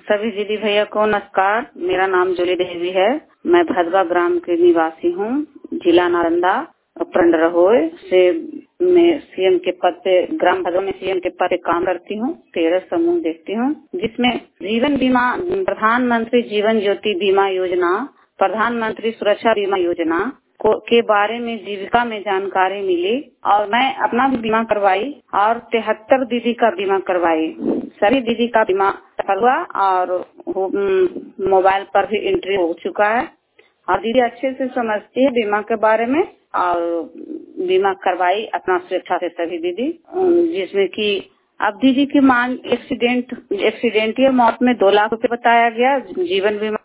सभी दीदी भैया को नमस्कार। मेरा नाम जूली देवी है। मैं भदवा ग्राम की निवासी हूँ, जिला नालंदा, प्रखंड रहोय से। मैं सीएम के पद पे, ग्राम भदवा में सीएम के पद पे काम करती हूँ। 13 समूह देखती हूँ, जिसमें जीवन बीमा, प्रधानमंत्री जीवन ज्योति बीमा योजना, प्रधानमंत्री सुरक्षा बीमा योजना के बारे में जीविका में जानकारी मिली और मैं अपना भी बीमा करवाई और 73 दीदी का बीमा करवाई। सभी दीदी का बीमा सफल हुआ और मोबाइल पर भी एंट्री हो चुका है और दीदी अच्छे से समझती है बीमा के बारे में और बीमा करवाई अपना स्वेच्छा से सभी दीदी, जिसमें कि अब दीदी की मांग एक्सीडेंटल मौत में 2 लाख रुपए बताया गया। जीवन बीमा